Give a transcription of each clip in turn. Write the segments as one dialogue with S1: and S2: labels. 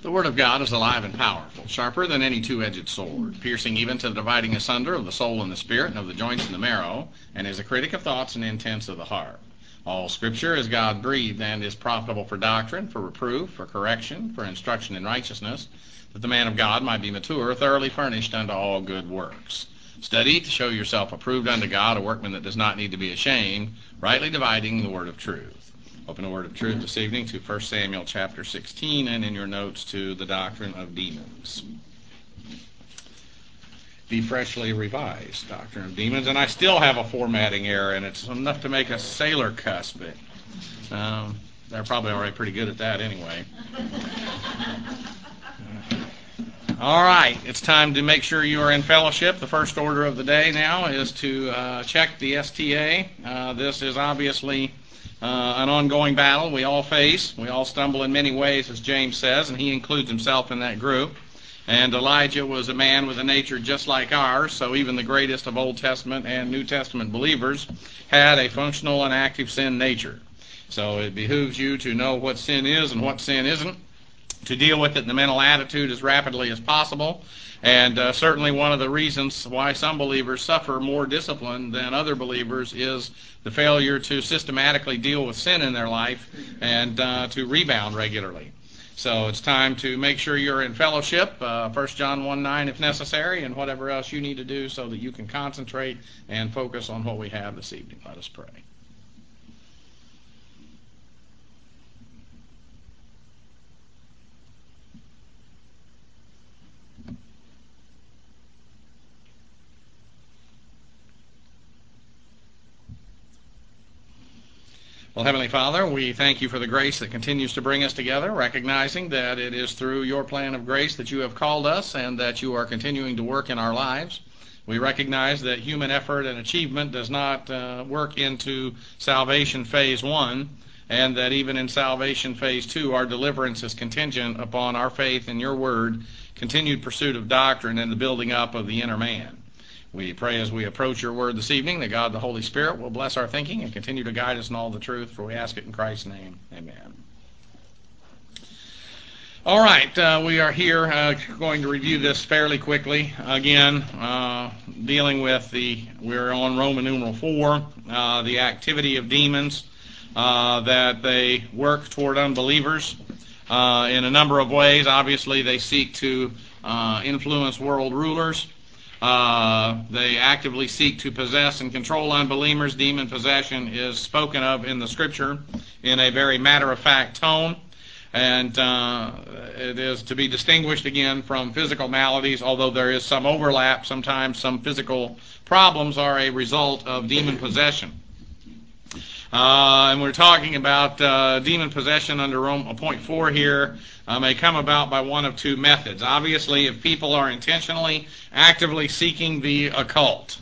S1: The Word of God is alive and powerful, sharper than any two-edged sword, piercing even to the dividing asunder of the soul and the spirit, and of the joints and the marrow, and is a critic of thoughts and intents of the heart. All Scripture is God-breathed and is profitable for doctrine, for reproof, for correction, for instruction in righteousness, that the man of God might be mature, thoroughly furnished unto all good works. Study to show yourself approved unto God, a workman that does not need to be ashamed, rightly dividing the word of truth. Open a word of truth this evening to 1 Samuel chapter 16, and in your notes to the doctrine of demons. The freshly revised doctrine of demons, and I still have a formatting error, and it's enough to make a sailor cuss, but they're probably already pretty good at that anyway. All right, it's time to make sure you are in fellowship. The first order of the day now is to check the STA. This is obviously an ongoing battle we all face. We all stumble in many ways, as James says, and he includes himself in that group. And Elijah was a man with a nature just like ours, so even the greatest of Old Testament and New Testament believers had a functional and active sin nature. So it behooves you to know what sin is and what sin isn't, to deal with it in the mental attitude as rapidly as possible. And certainly one of the reasons why some believers suffer more discipline than other believers is the failure to systematically deal with sin in their life and to rebound regularly. So it's time to make sure you're in fellowship, 1 John 1:9 if necessary, and whatever else you need to do so that you can concentrate and focus on what we have this evening. Let us pray. Well, Heavenly Father, we thank you for the grace that continues to bring us together, recognizing that it is through your plan of grace that you have called us and that you are continuing to work in our lives. We recognize that human effort and achievement does not work into salvation phase 1, and that even in salvation phase 2, our deliverance is contingent upon our faith in your word, continued pursuit of doctrine, and the building up of the inner man. We pray as we approach your word this evening that God the Holy Spirit will bless our thinking and continue to guide us in all the truth, for we ask it in Christ's name. Amen. All right, we are here going to review this fairly quickly. Again, dealing with we're on Roman numeral 4, the activity of demons, that they work toward unbelievers in a number of ways. Obviously, they seek to influence world rulers. They actively seek to possess and control unbelievers. Demon possession is spoken of in the Scripture in a very matter-of-fact tone, and it is to be distinguished again from physical maladies, although there is some overlap. Sometimes some physical problems are a result of demon possession. And we're talking about demon possession under point 4 here may come about by one of two methods. Obviously, if people are intentionally, actively seeking the occult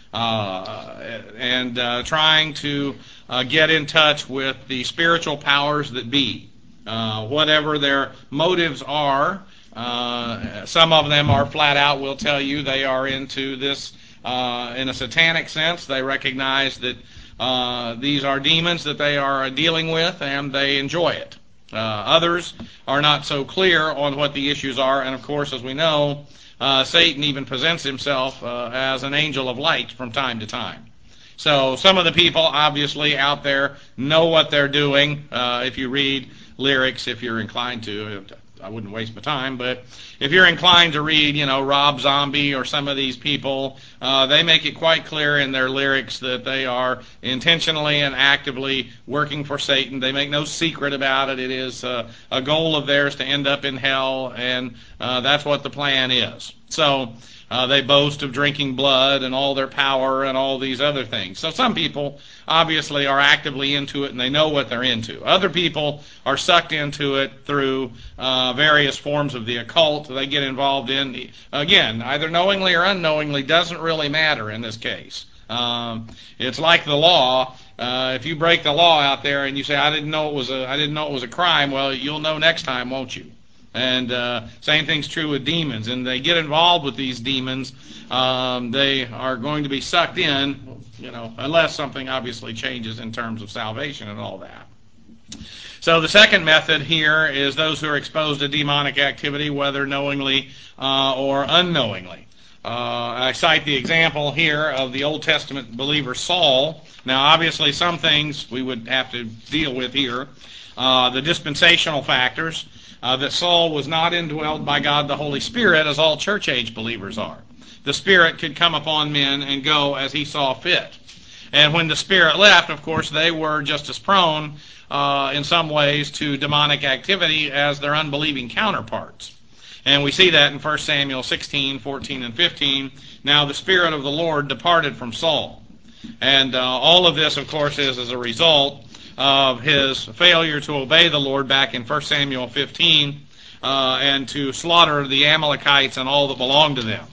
S1: and trying to get in touch with the spiritual powers that be, whatever their motives are, some of them are flat out will tell you they are into this in a satanic sense. They recognize that these are demons that they are dealing with, and they enjoy it. Others are not so clear on what the issues are, and of course, as we know, Satan even presents himself as an angel of light from time to time. So some of the people obviously out there know what they're doing. If you read lyrics, if you're inclined to, I wouldn't waste my time, but if you're inclined to read, Rob Zombie or some of these people, they make it quite clear in their lyrics that they are intentionally and actively working for Satan. They make no secret about it. It is a goal of theirs to end up in hell, and that's what the plan is. So they boast of drinking blood and all their power and all these other things. So some people obviously are actively into it and they know what they're into. Other people are sucked into it through various forms of the occult they get involved in. Again, either knowingly or unknowingly, doesn't really matter in this case. It's like the law. If you break the law out there and you say, I didn't know it was a crime, well, you'll know next time, won't you? And same thing's true with demons. And they get involved with these demons, they are going to be sucked in, unless something obviously changes in terms of salvation and all that. So the second method here is those who are exposed to demonic activity, whether knowingly or unknowingly. I cite the example here of the Old Testament believer Saul. Now, obviously, some things we would have to deal with here. The dispensational factors, that Saul was not indwelled by God the Holy Spirit, as all church-age believers are. The Spirit could come upon men and go as he saw fit. And when the Spirit left, of course, they were just as prone in some ways to demonic activity as their unbelieving counterparts. And we see that in 1 Samuel 16, 14, and 15. Now the Spirit of the Lord departed from Saul. And all of this, of course, is as a result of his failure to obey the Lord back in 1 Samuel 15 and to slaughter the Amalekites and all that belonged to them.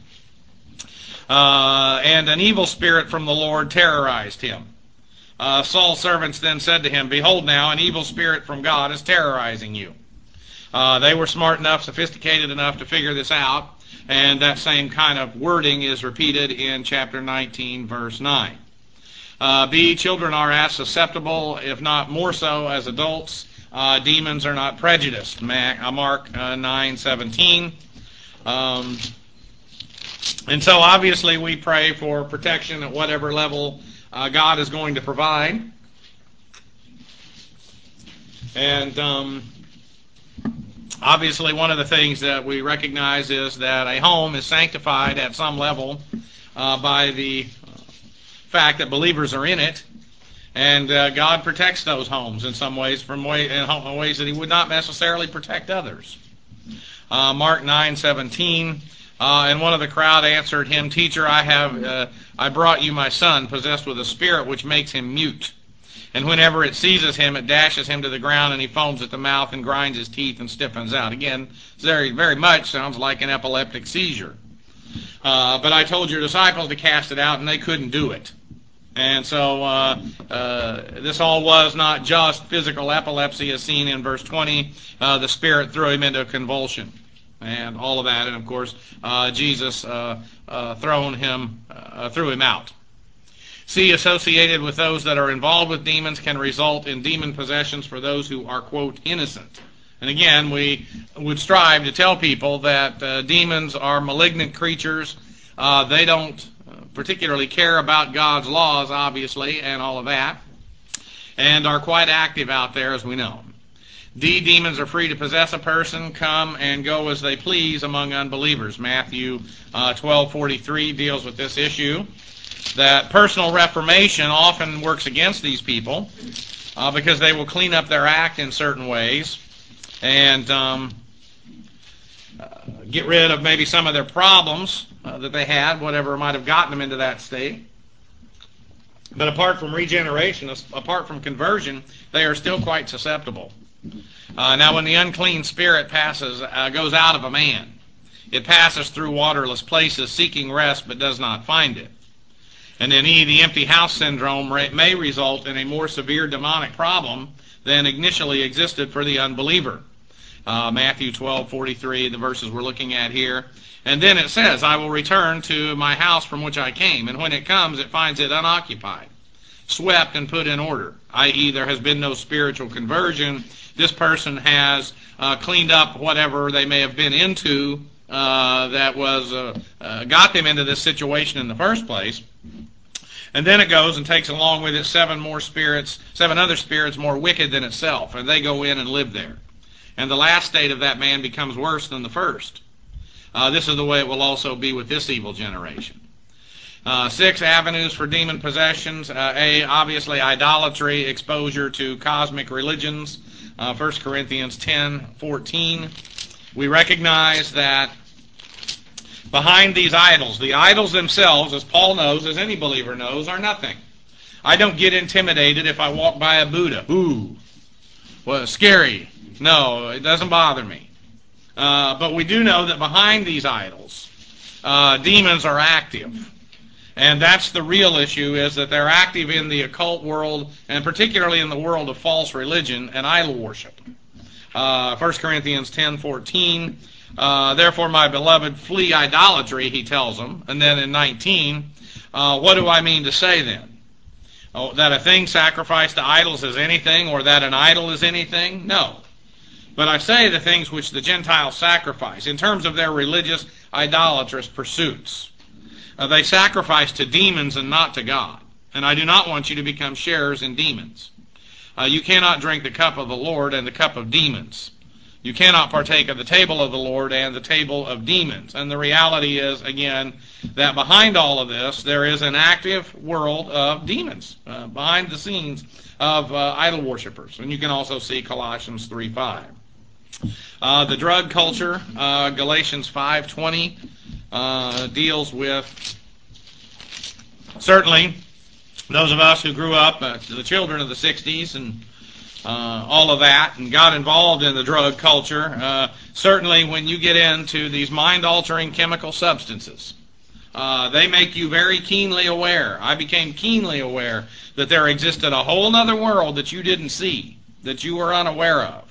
S1: And an evil spirit from the Lord terrorized him. Saul's servants then said to him, "Behold now, an evil spirit from God is terrorizing you." They were smart enough, sophisticated enough to figure this out, and that same kind of wording is repeated in chapter 19, verse 9. Children are as susceptible, if not more so, as adults. Demons are not prejudiced. Mark 9:17. And so obviously we pray for protection at whatever level God is going to provide. And obviously one of the things that we recognize is that a home is sanctified at some level by the fact that believers are in it. And God protects those homes in some ways in ways that he would not necessarily protect others. Mark 9:17. And one of the crowd answered him, "Teacher, I brought you my son, possessed with a spirit which makes him mute. And whenever it seizes him, it dashes him to the ground, and he foams at the mouth and grinds his teeth and stiffens out." Again, very, very much sounds like an epileptic seizure. But I told your disciples to cast it out, and they couldn't do it. And so this all was not just physical epilepsy as seen in verse 20. The Spirit threw him into a convulsion and all of that. And, of course, Jesus threw him out. C, associated with those that are involved with demons can result in demon possessions for those who are, quote, innocent. And again, we would strive to tell people that demons are malignant creatures. They don't particularly care about God's laws, obviously, and all of that, and are quite active out there, as we know. D, demons are free to possess a person, come and go as they please among unbelievers. Matthew 12:43 deals with this issue, that personal reformation often works against these people because they will clean up their act in certain ways and get rid of maybe some of their problems that they had, whatever might have gotten them into that state. But apart from regeneration, apart from conversion, they are still quite susceptible. Now, when the unclean spirit goes out of a man, it passes through waterless places, seeking rest, but does not find it. And then E, the empty house syndrome may result in a more severe demonic problem than initially existed for the unbeliever. Matthew 12:43, the verses we're looking at here. And then it says, "I will return to my house from which I came." And when it comes, it finds it unoccupied, swept and put in order, i.e. there has been no spiritual conversion. This person has cleaned up whatever they may have been into that got them into this situation in the first place. And then it goes and takes along with it seven other spirits more wicked than itself, and they go in and live there. And the last state of that man becomes worse than the first. This is the way it will also be with this evil generation. 6, avenues for demon possessions. A, obviously idolatry, exposure to cosmic religions. 1 Corinthians 10:14. We recognize that behind these idols, the idols themselves, as Paul knows, as any believer knows, are nothing. I don't get intimidated if I walk by a Buddha. Ooh, well, scary. No, it doesn't bother me. But we do know that behind these idols, demons are active. And that's the real issue, is that they're active in the occult world, and particularly in the world of false religion and idol worship. 1 Corinthians 10:14, "Therefore, my beloved, flee idolatry," he tells them. And then in 19, what do I mean to say then? that a thing sacrificed to idols is anything, or that an idol is anything? No. But I say the things which the Gentiles sacrifice, in terms of their religious, idolatrous pursuits. They sacrifice to demons and not to God. And I do not want you to become sharers in demons. You cannot drink the cup of the Lord and the cup of demons. You cannot partake of the table of the Lord and the table of demons. And the reality is, again, that behind all of this, there is an active world of demons, behind the scenes of idol worshipers. And you can also see Colossians 3:5. The drug culture, Galatians 5:20, deals with, certainly, those of us who grew up, the children of the 60s and all of that, and got involved in the drug culture. Certainly when you get into these mind-altering chemical substances, they make you very keenly aware. I became keenly aware that there existed a whole other world that you didn't see, that you were unaware of.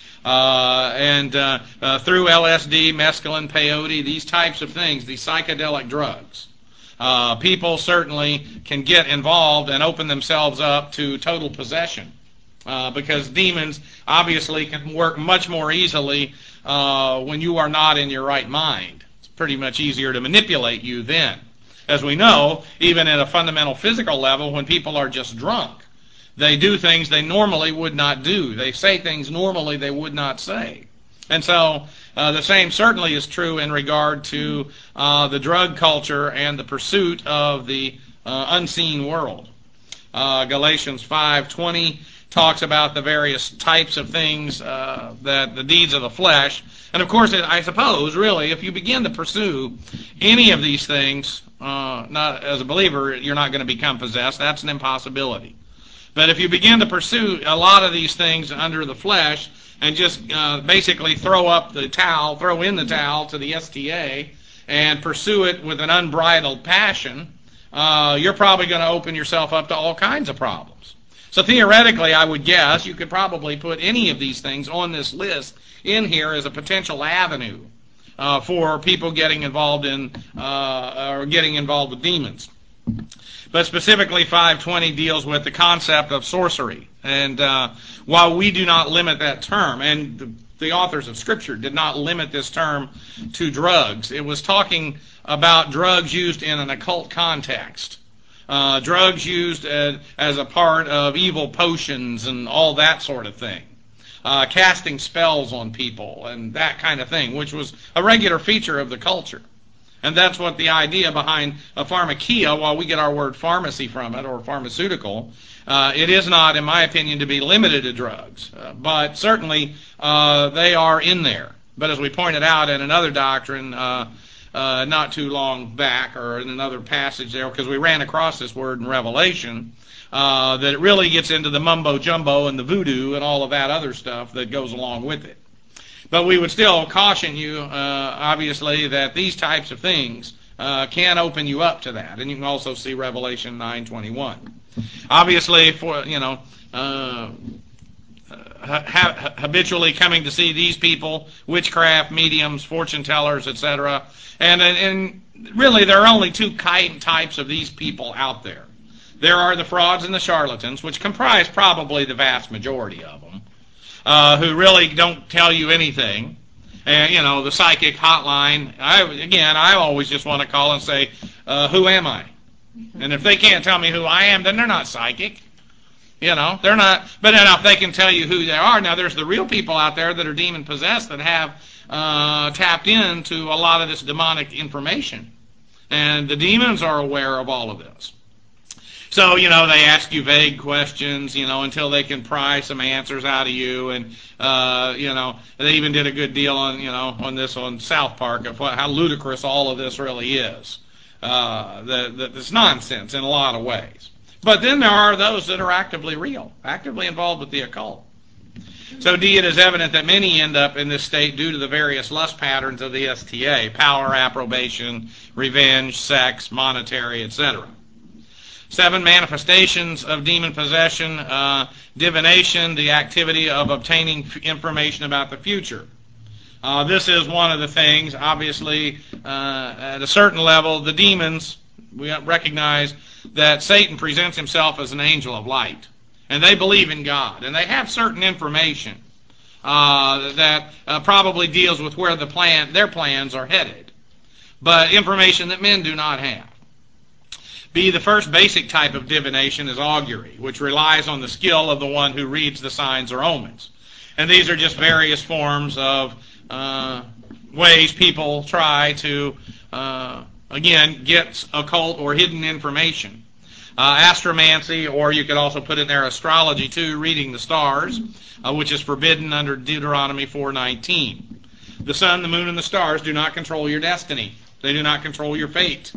S1: Through LSD, mescaline, peyote, these types of things, these psychedelic drugs, people certainly can get involved and open themselves up to total possession. Because demons obviously can work much more easily when you are not in your right mind. It's pretty much easier to manipulate you then. As we know, even at a fundamental physical level, when people are just drunk, they do things they normally would not do. They say things normally they would not say. And so the same certainly is true in regard to the drug culture and the pursuit of the unseen world. Galatians 5:20 talks about the various types of things, that the deeds of the flesh. And of course, I suppose, really, if you begin to pursue any of these things, not as a believer, you're not going to become possessed. That's an impossibility. But if you begin to pursue a lot of these things under the flesh and just basically throw in the towel to the STA and pursue it with an unbridled passion, you're probably going to open yourself up to all kinds of problems. So theoretically, I would guess you could probably put any of these things on this list in here as a potential avenue for people getting involved in or getting involved with demons. But specifically, 5:20 deals with the concept of sorcery. And while we do not limit that term, and the authors of Scripture did not limit this term to drugs, it was talking about drugs used in an occult context. Drugs used as a part of evil potions and all that sort of thing. Casting spells on people and that kind of thing, which was a regular feature of the culture. And that's what the idea behind a pharmakia, while we get our word pharmacy from it, or pharmaceutical, it is not, in my opinion, to be limited to drugs. But certainly they are in there. But as we pointed out in another doctrine not too long back, or in another passage there, because we ran across this word in Revelation, that it really gets into the mumbo-jumbo and the voodoo and all of that other stuff that goes along with it. But we would still caution you, obviously, that these types of things can open you up to that. And you can also see Revelation 9:21. Obviously, for habitually coming to see these people, witchcraft, mediums, fortune tellers, etc. And really, there are only two types of these people out there. There are the frauds and the charlatans, which comprise probably the vast majority of them, who really don't tell you anything. And, the psychic hotline, I always just want to call and say, who am I? And if they can't tell me who I am, then they're not psychic. They're not. But then if they can tell you who they are, now there's the real people out there that are demon-possessed that have tapped into a lot of this demonic information. And the demons are aware of all of this. So, they ask you vague questions, until they can pry some answers out of you. And, they even did a good deal on South Park of how ludicrous all of this really is. It's nonsense in a lot of ways. But then there are those that are actively real, actively involved with the occult. So indeed, it is evident that many end up in this state due to the various lust patterns of the STA: power, approbation, revenge, sex, monetary, etc. 7 manifestations of demon possession: divination, the activity of obtaining information about the future. This is one of the things, obviously, at a certain level, the demons, we recognize that Satan presents himself as an angel of light. And they believe in God. And they have certain information that probably deals with where their plans are headed. But information that men do not have. B, the first basic type of divination is augury, which relies on the skill of the one who reads the signs or omens. And these are just various forms of ways people try to, again, get occult or hidden information. Astromancy, or you could also put in there astrology too, reading the stars, which is forbidden under Deuteronomy 4:19. The sun, the moon, and the stars do not control your destiny. They do not control your fate.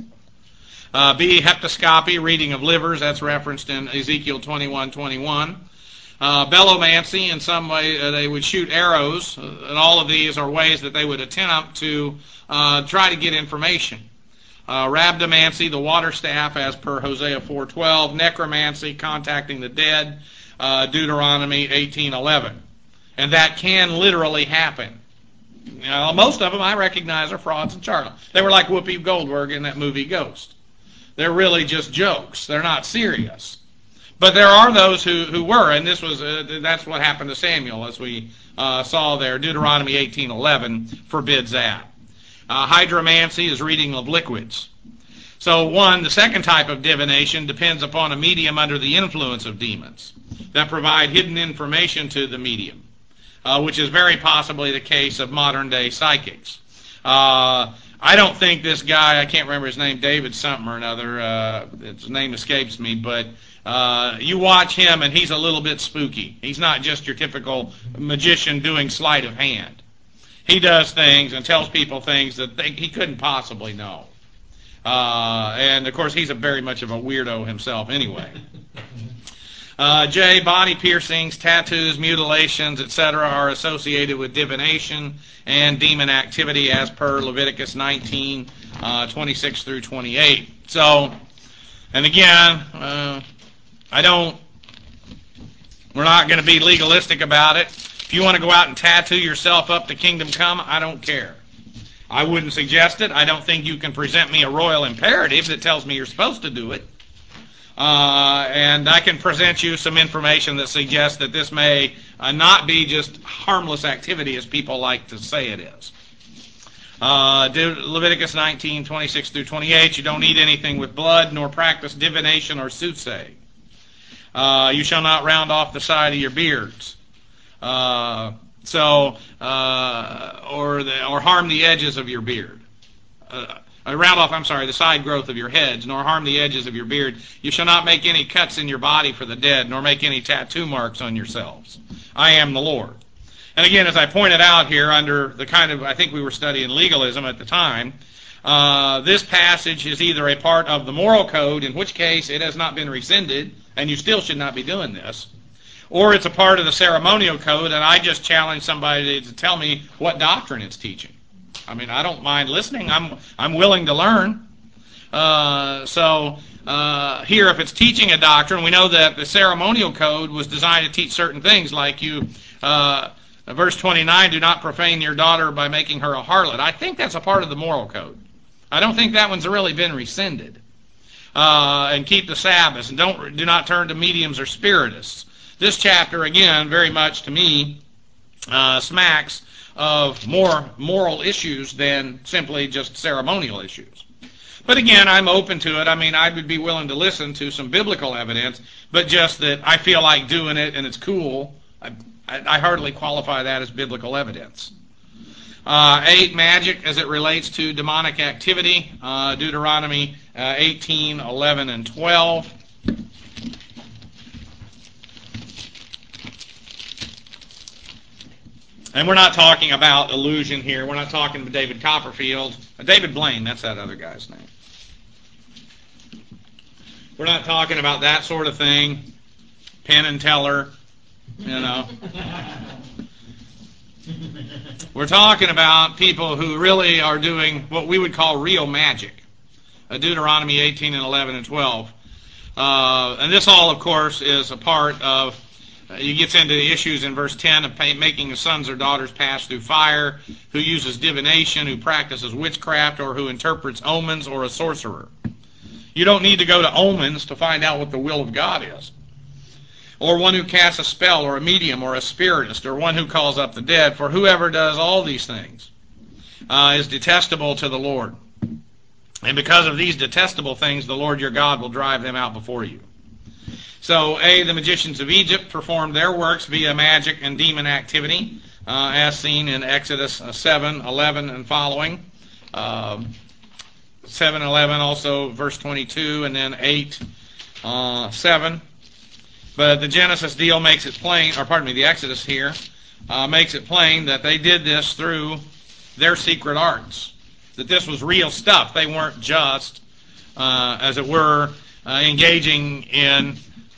S1: B, heptoscopy, reading of livers, that's referenced in Ezekiel 21:21. Bellomancy, in some way they would shoot arrows, and all of these are ways that they would attempt to try to get information. Rhabdomancy, the water staff, as per Hosea 4:12. Necromancy, contacting the dead, Deuteronomy 18:11. And that can literally happen. Most of them I recognize are frauds and charlatans. They were like Whoopi Goldberg in that movie Ghost. They're really just jokes. They're not serious. But there are those who were, and this was that's what happened to Samuel, as we saw there. Deuteronomy 18:11 forbids that. Hydromancy is reading of liquids. So the second type of divination depends upon a medium under the influence of demons that provide hidden information to the medium, which is very possibly the case of modern day psychics. I don't think this guy, I can't remember his name, David something or another, his name escapes me, but you watch him and he's a little bit spooky. He's not just your typical magician doing sleight of hand. He does things and tells people things that he couldn't possibly know. And, of course, he's very much of a weirdo himself anyway. J, body piercings, tattoos, mutilations, etc. are associated with divination and demon activity as per Leviticus 19:26 through 28. So, and again, we're not going to be legalistic about it. If you want to go out and tattoo yourself up to kingdom come, I don't care. I wouldn't suggest it. I don't think you can present me a royal imperative that tells me you're supposed to do it. And I can present you some information that suggests that this may not be just harmless activity as people like to say it is. Leviticus 19:26 through 28, you don't eat anything with blood, nor practice divination or soothsaying. You shall not round off the side of your beards. Or harm the edges of your beard. The side growth of your heads, nor harm the edges of your beard. You shall not make any cuts in your body for the dead, nor make any tattoo marks on yourselves. I am the Lord. And again, as I pointed out here, under the I think we were studying legalism at the time, this passage is either a part of the moral code, in which case it has not been rescinded, and you still should not be doing this, or it's a part of the ceremonial code, and I just challenge somebody to tell me what doctrine it's teaching. I mean, I don't mind listening. I'm willing to learn. Here, if it's teaching a doctrine, we know that the ceremonial code was designed to teach certain things, like verse 29, do not profane your daughter by making her a harlot. I think that's a part of the moral code. I don't think that one's really been rescinded. And keep the Sabbath, and do not turn to mediums or spiritists. This chapter, again, very much to me, smacks of more moral issues than simply just ceremonial issues. But again, I'm open to it. I mean, I would be willing to listen to some biblical evidence, but just that I feel like doing it and it's cool, I hardly qualify that as biblical evidence. 8, magic as it relates to demonic activity, Deuteronomy 18:11 and 12. And we're not talking about illusion here. We're not talking about David Copperfield. David Blaine, that's that other guy's name. We're not talking about that sort of thing. Penn and Teller, We're talking about people who really are doing what we would call real magic. Deuteronomy 18:11 and 12. And this all, of course, is a part of he gets into the issues in verse 10 of making his sons or daughters pass through fire, who uses divination, who practices witchcraft, or who interprets omens, or a sorcerer. You don't need to go to omens to find out what the will of God is. Or one who casts a spell, or a medium, or a spiritist, or one who calls up the dead. For whoever does all these things is detestable to the Lord. And because of these detestable things, the Lord your God will drive them out before you. So, the magicians of Egypt performed their works via magic and demon activity, as seen in Exodus 7:11 and following. 7:11, also verse 22, and then 8:7. But the Genesis deal makes it plain, the Exodus here makes it plain that they did this through their secret arts. That this was real stuff. They weren't just, as it were, engaging in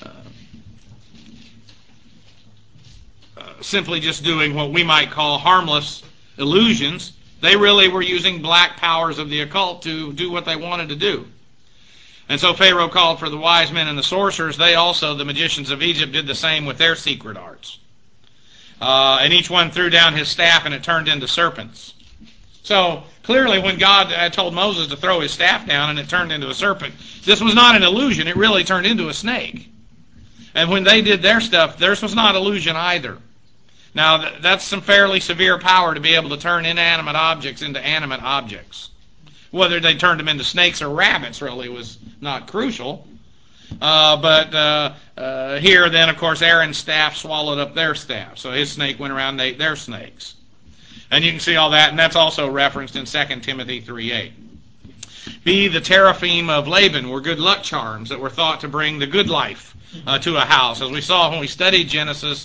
S1: simply just doing what we might call harmless illusions. They really were using black powers of the occult to do what they wanted to do. And so Pharaoh called for the wise men and the sorcerers. They also, the magicians of Egypt, did the same with their secret arts. And each one threw down his staff, and it turned into serpents. So clearly when God told Moses to throw his staff down and it turned into a serpent, this was not an illusion. It really turned into a snake. And when they did their stuff, theirs was not illusion either. Now, that's some fairly severe power to be able to turn inanimate objects into animate objects. Whether they turned them into snakes or rabbits really was not crucial. But here then, of course, Aaron's staff swallowed up their staff. So his snake went around and ate their snakes. And you can see all that, and that's also referenced in 2 Timothy 3:8. B, the teraphim of Laban were good luck charms that were thought to bring the good life to a house. As we saw when we studied Genesis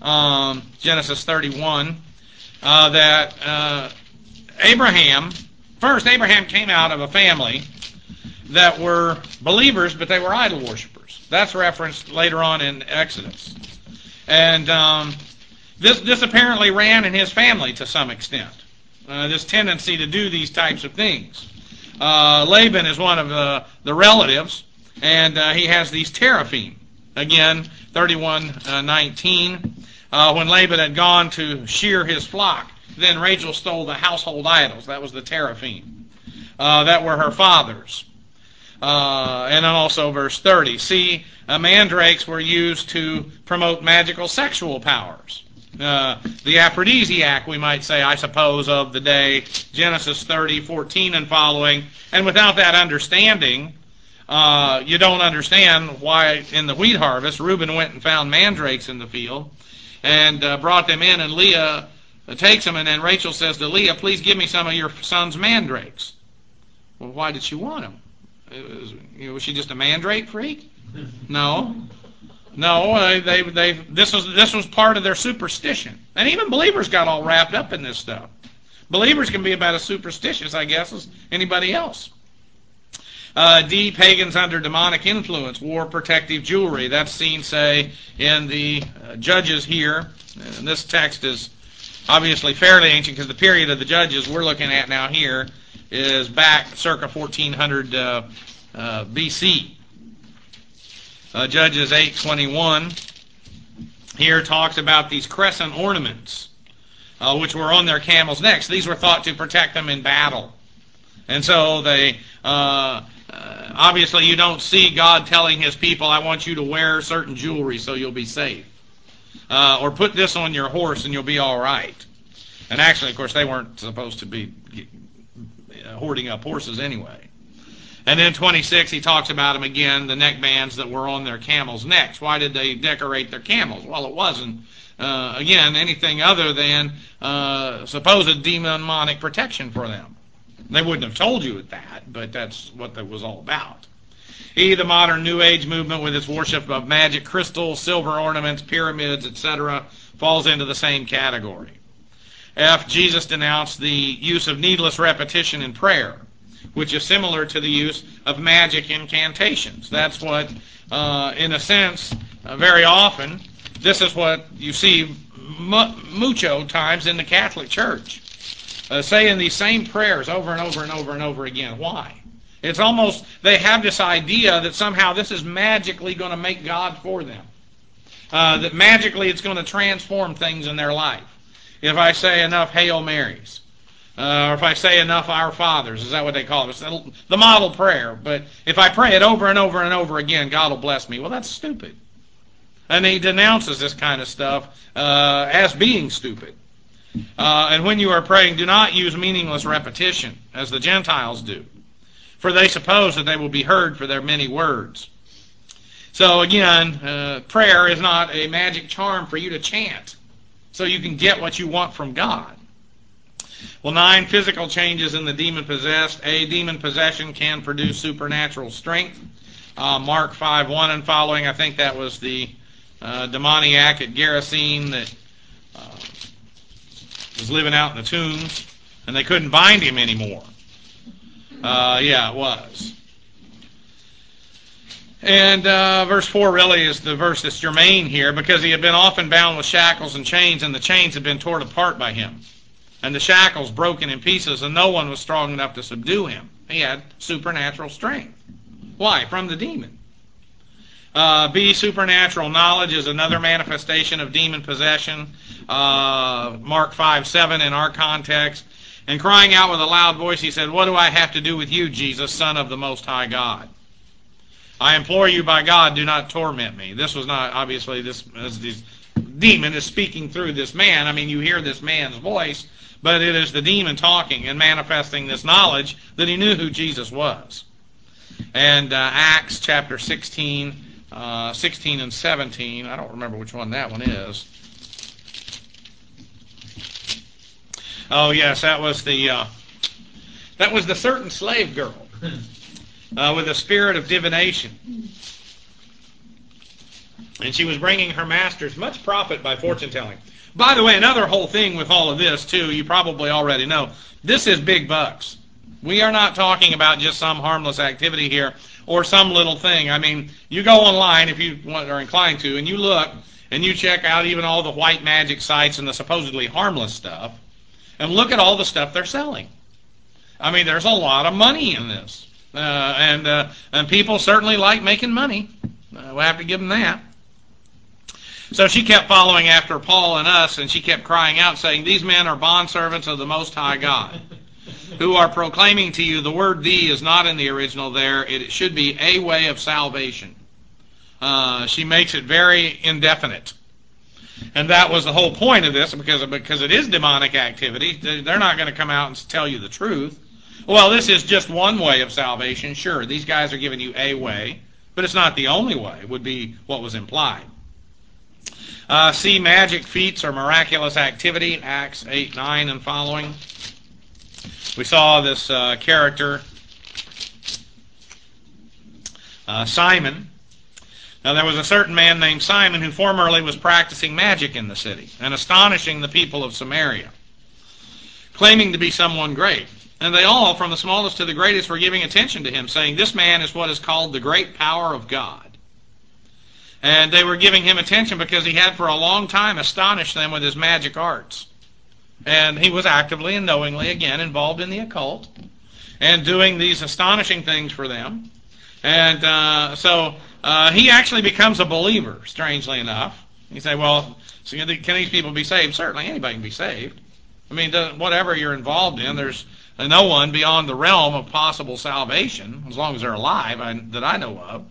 S1: 31, that Abraham came out of a family that were believers, but they were idol worshippers. That's referenced later on in Exodus. And this apparently ran in his family to some extent, this tendency to do these types of things. Laban is one of the relatives, and he has these teraphim. Again, 31:19. When Laban had gone to shear his flock, then Rachel stole the household idols. That was the teraphim. That were her father's. And then also verse 30. See, mandrakes were used to promote magical sexual powers. The aphrodisiac, we might say, I suppose, of the day, Genesis 30:14 and following. And without that understanding, you don't understand why in the wheat harvest Reuben went and found mandrakes in the field and brought them in, and Leah takes them, and then Rachel says to Leah, please give me some of your son's mandrakes. Well, why did she want them? Was she just a mandrake freak? No. This was part of their superstition. And even believers got all wrapped up in this stuff. Believers can be about as superstitious, I guess, as anybody else. D, pagans under demonic influence wore protective jewelry. That's seen, say, in the Judges here. And this text is obviously fairly ancient because the period of the Judges we're looking at now here is back circa 1400 BC. Judges 8:21 here talks about these crescent ornaments which were on their camels' necks. These were thought to protect them in battle. And so they obviously you don't see God telling his people, I want you to wear certain jewelry so you'll be safe. Or put this on your horse and you'll be all right. And actually, of course, they weren't supposed to be hoarding up horses anyway. And then 26, he talks about them again, the neck bands that were on their camels' necks. Why did they decorate their camels? Well, it wasn't, again, anything other than supposed demonic protection for them. They wouldn't have told you that, but that's what that was all about. E, the modern New Age movement with its worship of magic crystals, silver ornaments, pyramids, etc., falls into the same category. F, Jesus denounced the use of needless repetition in prayer, which is similar to the use of magic incantations. That's what, in a sense, very often, this is what you see mucho times in the Catholic Church. Saying these same prayers over and over and over and over again. Why? It's almost, they have this idea that somehow this is magically going to make God for them. That magically it's going to transform things in their life. If I say enough Hail Marys, Or if I say enough Our Fathers, is that what they call it? It's the model prayer. But if I pray it over and over and over again, God will bless me. Well, that's stupid. And he denounces this kind of stuff as being stupid. And when you are praying, do not use meaningless repetition, as the Gentiles do, for they suppose that they will be heard for their many words. So again, prayer is not a magic charm for you to chant so you can get what you want from God. Well, 9 physical changes in the demon-possessed. A demon possession can produce supernatural strength. Mark 5:1 and following, I think that was the demoniac at Gerasene that was living out in the tombs, and they couldn't bind him anymore. Yeah, it was. And verse 4 really is the verse that's germane here, because he had been often bound with shackles and chains, and the chains had been torn apart by him, and the shackles broken in pieces, and no one was strong enough to subdue him. He had supernatural strength. Why? From the demon. B, supernatural knowledge is another manifestation of demon possession. Mark 5:7 in our context. And crying out with a loud voice, he said, "What do I have to do with you, Jesus, Son of the Most High God? I implore you by God, do not torment me." This was not, obviously, this demon is speaking through this man. I mean, you hear this man's voice, but it is the demon talking and manifesting this knowledge that he knew who Jesus was. And Acts chapter 16, 16 and 17, I don't remember which one that one is. Oh yes, that was the certain slave girl with a spirit of divination, and she was bringing her masters much profit by fortune telling. By the way, another whole thing with all of this too, you probably already know, this is big bucks. We are not talking about just some harmless activity here or some little thing. I mean, you go online if you are inclined to, and you look and you check out even all the white magic sites and the supposedly harmless stuff, and look at all the stuff they're selling. I mean, there's a lot of money in this. And people certainly like making money. We'll have to give them that. So she kept following after Paul and us, and she kept crying out, saying, "These men are bondservants of the Most High God, who are proclaiming to you," the word "thee" is not in the original there. It should be "a way of salvation." She makes it very indefinite. And that was the whole point of this, because it is demonic activity. They're not going to come out and tell you the truth. Well, this is just one way of salvation. Sure, these guys are giving you a way, but it's not the only way, would be what was implied. C, magic feats or miraculous activity, Acts 8:9 and following. We saw this character, Simon. Now there was a certain man named Simon who formerly was practicing magic in the city and astonishing the people of Samaria, claiming to be someone great. And they all, from the smallest to the greatest, were giving attention to him, saying, "This man is what is called the great power of God." And they were giving him attention because he had for a long time astonished them with his magic arts. And he was actively and knowingly, again, involved in the occult and doing these astonishing things for them. And so he actually becomes a believer, strangely enough. You say, well, so can these people be saved? Certainly anybody can be saved. I mean, whatever you're involved in, there's no one beyond the realm of possible salvation, as long as they're alive, that I know of.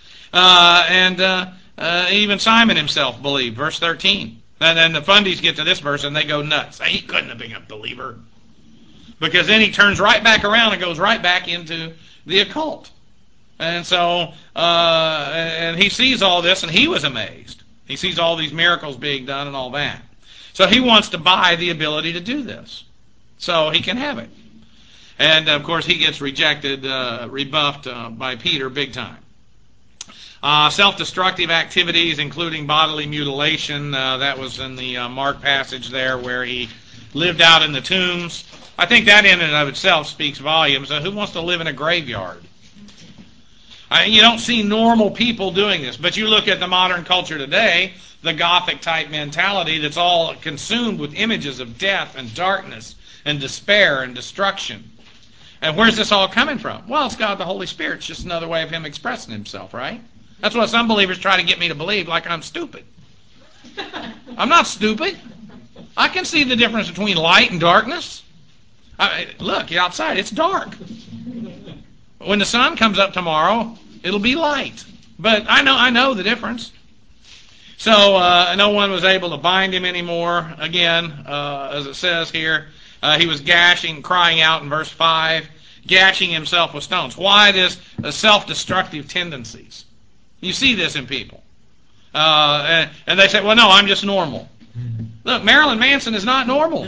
S1: Even Simon himself believed, verse 13. And then the fundies get to this verse and they go nuts. He couldn't have been a believer. Because then he turns right back around and goes right back into the occult. And so, and he sees all this and he was amazed. He sees all these miracles being done and all that. So he wants to buy the ability to do this, so he can have it. And of course he gets rejected, rebuffed by Peter big time. Self-destructive activities, including bodily mutilation. That was in the Mark passage there where he lived out in the tombs. I think that in and of itself speaks volumes. Who wants to live in a graveyard? You don't see normal people doing this, but you look at the modern culture today, the Gothic type mentality that's all consumed with images of death and darkness and despair and destruction. And where's this all coming from? Well, it's God the Holy Spirit. It's just another way of him expressing himself, right? That's what some believers try to get me to believe, like I'm stupid. I'm not stupid. I can see the difference between light and darkness. Look, outside, it's dark. When the sun comes up tomorrow, it'll be light. But I know the difference. So no one was able to bind him anymore. Again, as it says here, he was gashing, crying out in verse 5, gashing himself with stones. Why this self-destructive tendencies? You see this in people. And they say, well, no, I'm just normal. Look, Marilyn Manson is not normal.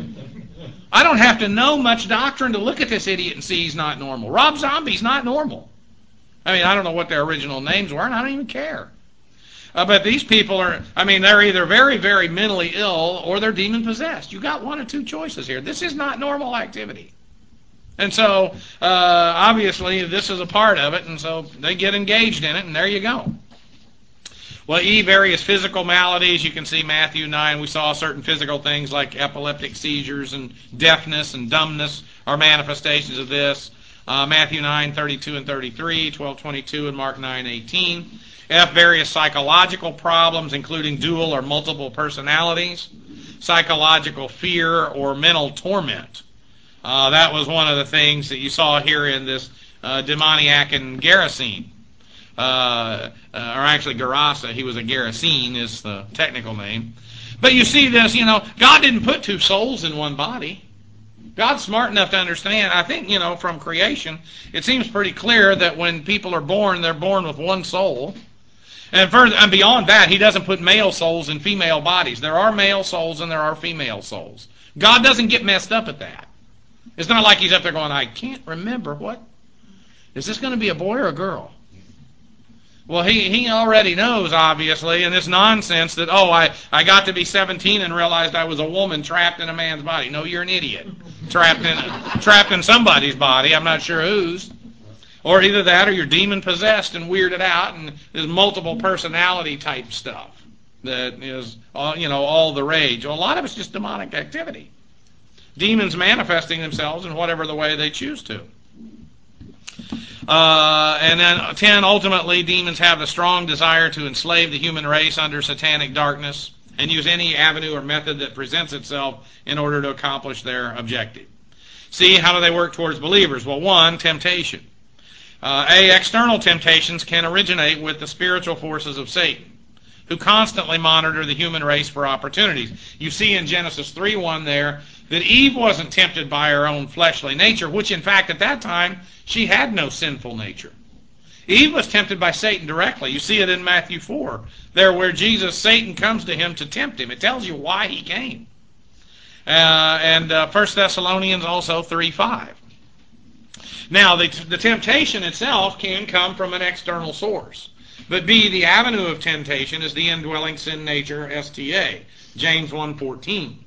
S1: I don't have to know much doctrine to look at this idiot and see he's not normal. Rob Zombie's not normal. I mean, I don't know what their original names were, and I don't even care. But these people are, they're either very, very mentally ill or they're demon-possessed. You got one of two choices here. This is not normal activity. And so, obviously, this is a part of it, and so they get engaged in it, and there you go. Well, various physical maladies. You can see Matthew 9. We saw certain physical things like epileptic seizures and deafness and dumbness are manifestations of this. Matthew 9:32 and 33, 12:22, and Mark 9:18. Various psychological problems, including dual or multiple personalities, psychological fear or mental torment. That was one of the things that you saw here in this demoniac in Gerasene. Or actually Gerasa, he was a Gerasene is the technical name. But you see this, God didn't put two souls in one body. God's smart enough to understand. I think, from creation, it seems pretty clear that when people are born, they're born with one soul. And further, and beyond that, he doesn't put male souls in female bodies. There are male souls and there are female souls. God doesn't get messed up at that. It's not like he's up there going, I can't remember what. Is this going to be a boy or a girl? Well, he already knows, obviously, in this nonsense that, I got to be 17 and realized I was a woman trapped in a man's body. No, you're an idiot. Trapped in somebody's body. I'm not sure whose. Or either that or you're demon-possessed and weirded out, and there's multiple personality type stuff that is, all the rage. Well, a lot of it's just demonic activity. Demons manifesting themselves in whatever the way they choose to. And then 10, ultimately, demons have a strong desire to enslave the human race under satanic darkness and use any avenue or method that presents itself in order to accomplish their objective. See, how do they work towards believers? Well, 1, temptation. External temptations can originate with the spiritual forces of Satan, who constantly monitor the human race for opportunities. You see in Genesis 3:1 there that Eve wasn't tempted by her own fleshly nature, which in fact at that time she had no sinful nature. Eve was tempted by Satan directly. You see it in Matthew 4, there where Satan comes to him to tempt him. It tells you why he came. And 1 Thessalonians also 3:5. Now, the temptation itself can come from an external source. But B, the avenue of temptation is the indwelling sin nature, STA, James 1:14.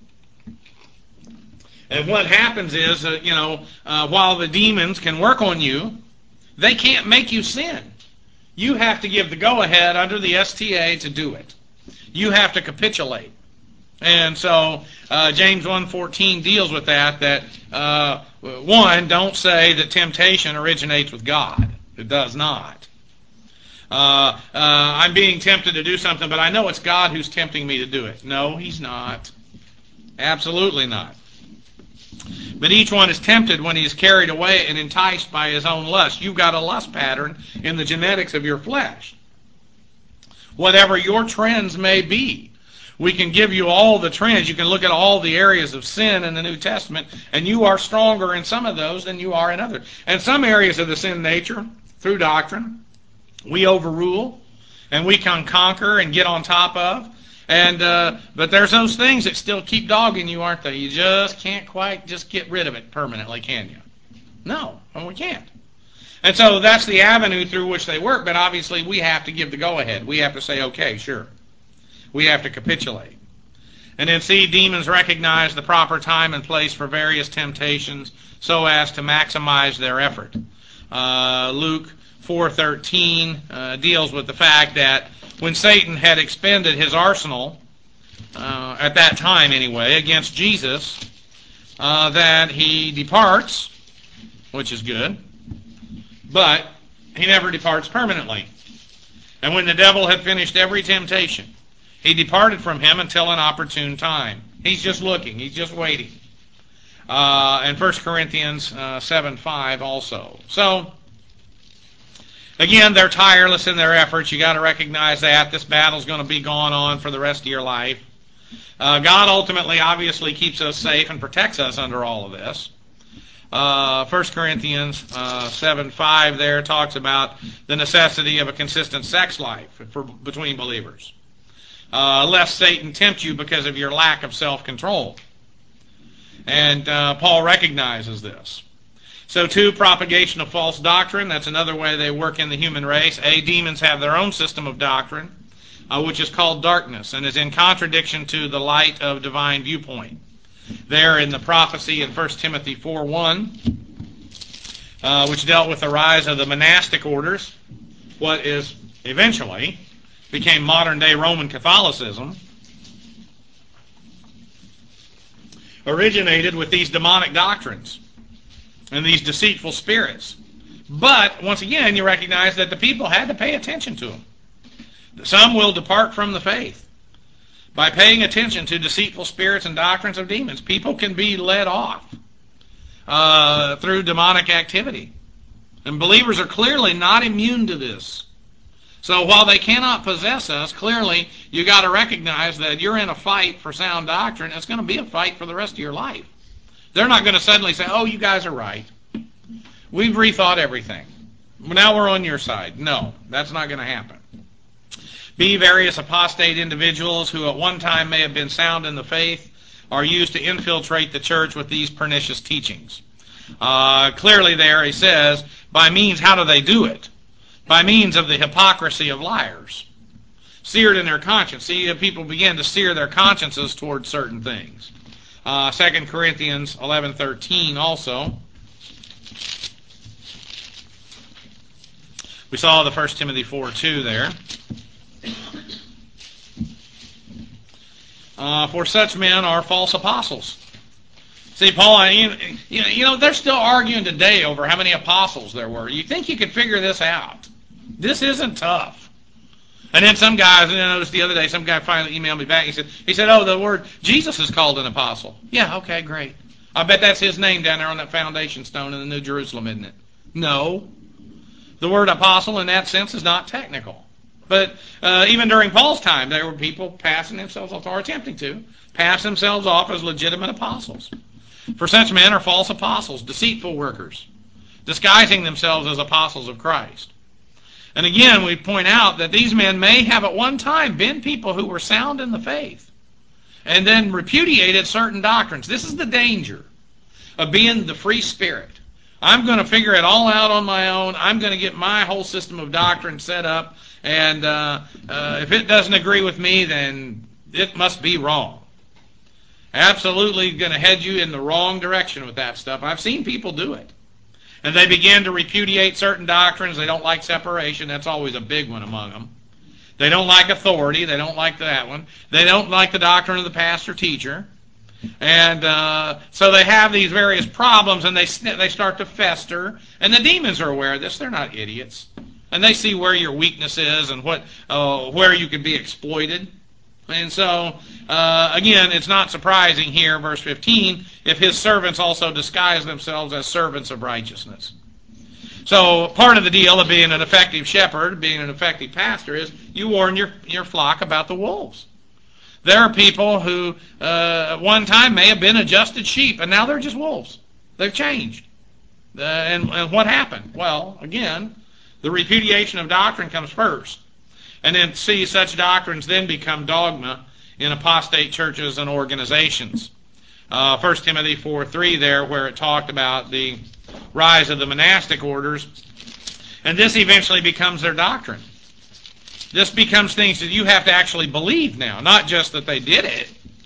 S1: And what happens is, while the demons can work on you, they can't make you sin. You have to give the go-ahead under the STA to do it. You have to capitulate. And so James 1:14 deals with that 1, don't say that temptation originates with God. It does not. I'm being tempted to do something, but I know it's God who's tempting me to do it. No, he's not. Absolutely not. But each one is tempted when he is carried away and enticed by his own lust. You've got a lust pattern in the genetics of your flesh. Whatever your trends may be, we can give you all the trends. You can look at all the areas of sin in the New Testament, and you are stronger in some of those than you are in others. And some areas of the sin nature, through doctrine, we overrule, and we can conquer and get on top of. But there's those things that still keep dogging you, aren't they? You just can't quite just get rid of it permanently, can you? No, we can't. And so that's the avenue through which they work, but obviously we have to give the go-ahead. We have to say, okay, sure. We have to capitulate. And then see, demons recognize the proper time and place for various temptations so as to maximize their effort. Luke 4:13 deals with the fact that when Satan had expended his arsenal, at that time anyway, against Jesus, that he departs, which is good, but he never departs permanently. And when the devil had finished every temptation, he departed from him until an opportune time. He's just looking. He's just waiting. and 1 Corinthians 7:5 also. So, again, they're tireless in their efforts. You got to recognize that. This battle's going to be going on for the rest of your life. God ultimately, obviously, keeps us safe and protects us under all of this. 1 Corinthians 7:5 there talks about the necessity of a consistent sex life between believers, lest Satan tempt you because of your lack of self-control. And Paul recognizes this. So, too, propagation of false doctrine. That's another way they work in the human race. Demons have their own system of doctrine, which is called darkness, and is in contradiction to the light of divine viewpoint. There in the prophecy in 1 Timothy 4:1, which dealt with the rise of the monastic orders, what is eventually became modern-day Roman Catholicism, originated with these demonic doctrines and these deceitful spirits. But, once again, you recognize that the people had to pay attention to them. Some will depart from the faith by paying attention to deceitful spirits and doctrines of demons. People can be led off through demonic activity. And believers are clearly not immune to this. So while they cannot possess us, clearly you got to recognize that you're in a fight for sound doctrine. It's going to be a fight for the rest of your life. They're not going to suddenly say, oh, you guys are right. We've rethought everything. Now we're on your side. No, that's not going to happen. B, various apostate individuals who at one time may have been sound in the faith are used to infiltrate the church with these pernicious teachings. Clearly there he says, by means, how do they do it? By means of the hypocrisy of liars. Seared in their conscience. See, people begin to sear their consciences towards certain things. 2 Corinthians 11:13 also. We saw the 1 Timothy 4:2 there. For such men are false apostles. See, Paul, you know, they're still arguing today over how many apostles there were. You think you could figure this out? This isn't tough. And then some guys, I noticed the other day, some guy finally emailed me back. He said, oh, the word Jesus is called an apostle. Yeah, okay, great. I bet that's his name down there on that foundation stone in the New Jerusalem, isn't it? No. The word apostle in that sense is not technical. But even during Paul's time, there were people passing themselves off, or attempting to pass themselves off as legitimate apostles. For such men are false apostles, deceitful workers, disguising themselves as apostles of Christ. And again, we point out that these men may have at one time been people who were sound in the faith and then repudiated certain doctrines. This is the danger of being the free spirit. I'm going to figure it all out on my own. I'm going to get my whole system of doctrine set up, and if it doesn't agree with me, then it must be wrong. Absolutely going to head you in the wrong direction with that stuff. I've seen people do it. And they begin to repudiate certain doctrines. They don't like separation. That's always a big one among them. They don't like authority. They don't like that one. They don't like the doctrine of the pastor teacher. And so they have these various problems, and they start to fester. And the demons are aware of this. They're not idiots. And they see where your weakness is and where you can be exploited. And so, again, it's not surprising here, verse 15, if his servants also disguise themselves as servants of righteousness. So part of the deal of being an effective shepherd, being an effective pastor, is you warn your flock about the wolves. There are people who at one time may have been adjusted sheep, and now they're just wolves. They've changed. And what happened? Well, again, the repudiation of doctrine comes first. And then see, such doctrines then become dogma in apostate churches and organizations. 1 Timothy 4:3 there, where it talked about the rise of the monastic orders. And this eventually becomes their doctrine. This becomes things that you have to actually believe now, not just that they did it,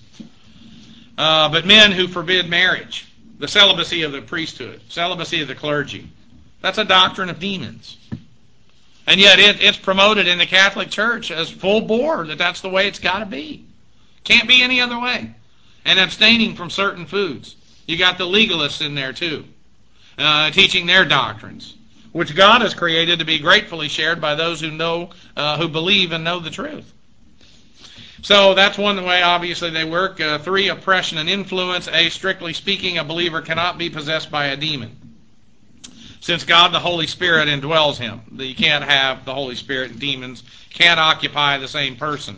S1: but men who forbid marriage, the celibacy of the priesthood, celibacy of the clergy. That's a doctrine of demons. And yet it's promoted in the Catholic Church as full bore that that's the way it's got to be. Can't be any other way. And abstaining from certain foods. You got the legalists in there too, teaching their doctrines, which God has created to be gratefully shared by those who know, who believe and know the truth. So that's one way, obviously, they work. 3, oppression and influence. A, strictly speaking, a believer cannot be possessed by a demon, since God the Holy Spirit indwells him. You can't have the Holy Spirit and demons can't occupy the same person.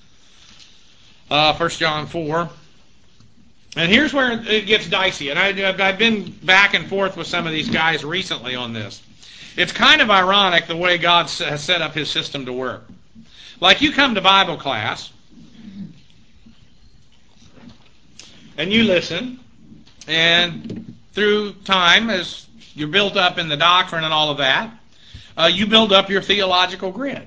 S1: 1 John 4. And here's where it gets dicey. And I've been back and forth with some of these guys recently on this. It's kind of ironic the way God has set up his system to work. Like, you come to Bible class, and you listen, and through time, as you're built up in the doctrine and all of that, you build up your theological grid.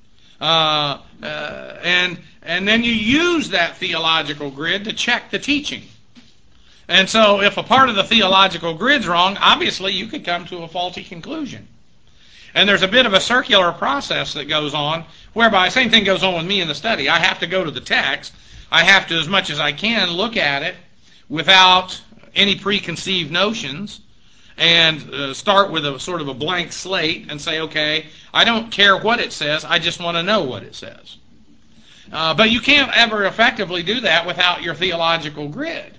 S1: And then you use that theological grid to check the teaching. And so if a part of the theological grid's wrong, obviously you could come to a faulty conclusion. And there's a bit of a circular process that goes on, whereby, same thing goes on with me in the study. I have to go to the text. I have to, as much as I can, look at it without any preconceived notions, and start with a sort of a blank slate and say, okay, I don't care what it says, I just want to know what it says. But you can't ever effectively do that without your theological grid.